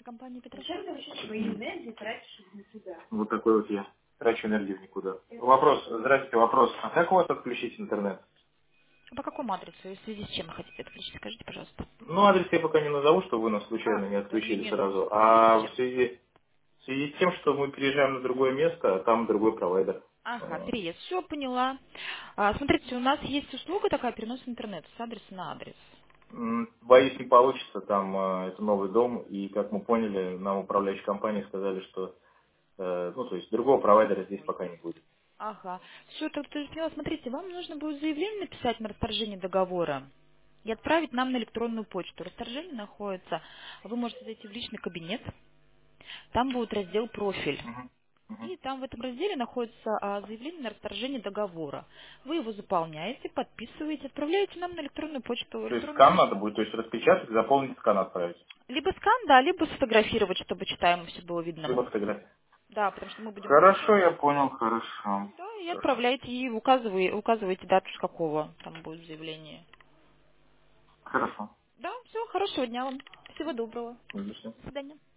Компания Зачем Петрошенко. ты вообще свою энергию тратишь в никуда? Вот такой вот я. Трачу энергию в никуда. Вопрос, здравствуйте, вопрос. А как у вас отключить интернет? По какому адресу и в связи с чем вы хотите отключить? Скажите, пожалуйста. Ну, адрес я пока не назову, чтобы вы нас случайно не Да, отключили не, сразу. в связи с А в чем? связи с тем, что мы переезжаем на другое место, а там другой провайдер. Ага, Вот. переезд. Все, поняла. Смотрите, у нас есть услуга такая, перенос интернета с адреса на адрес. Боюсь, не получится. Там это новый дом, и, как мы поняли, нам управляющие компании сказали, что ну, то есть другого провайдера здесь пока не будет. Ага. Все, так ты поняла. Смотрите, вам нужно будет заявление написать на расторжение договора и отправить нам на электронную почту. Расторжение находится, вы можете зайти в личный кабинет, там будет раздел «Профиль». Мгм. Мгм. И там в этом разделе находится заявление на расторжение договора. Вы его заполняете, подписываете, отправляете нам на электронную почту. То есть Электронную скан почту. надо будет, то есть распечатать, заполнить, скан отправить. Либо скан, да, либо сфотографировать, чтобы читаемо все было видно. Либо фотографии. Да, потому что мы будем Хорошо, я размещать. понял, хорошо. Да, и Хорошо. отправляйте, и указываете дату, с какого там будет заявление. Хорошо. Да, все, хорошего дня вам. Всего доброго. До свидания. До свидания.